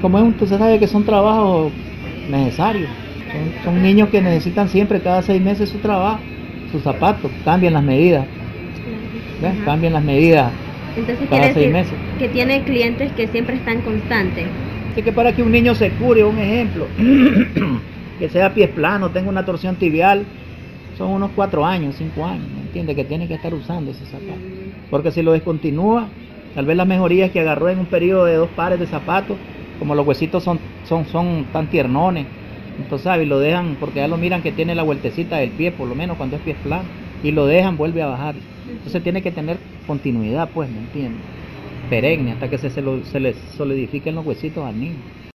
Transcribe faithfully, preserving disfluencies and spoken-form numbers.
como es, usted sabe que son trabajos necesarios. Son, son niños que necesitan siempre, cada seis meses su trabajo, sus zapatos, cambian las medidas. ¿Ves? Cambian las medidas. Entonces cada quiere seis decir meses. que tiene clientes que siempre están constantes. Así que para que un niño se cure, un ejemplo, que sea pies planos, tenga una torsión tibial, son unos cuatro años, cinco años, ¿me entiende? Que tiene que estar usando ese zapato. Porque si lo descontinúa, tal vez las mejorías que agarró en un periodo de dos pares de zapatos, como los huesitos son, son, son tan tiernones, entonces, ¿sabes? Lo dejan, porque ya lo miran que tiene la vueltecita del pie, por lo menos cuando es pies planos, y lo dejan, vuelve a bajar. Entonces tiene que tener continuidad, pues, ¿me entiendes? Perenne, hasta que se, se, lo, se le solidifiquen los huesitos al niño.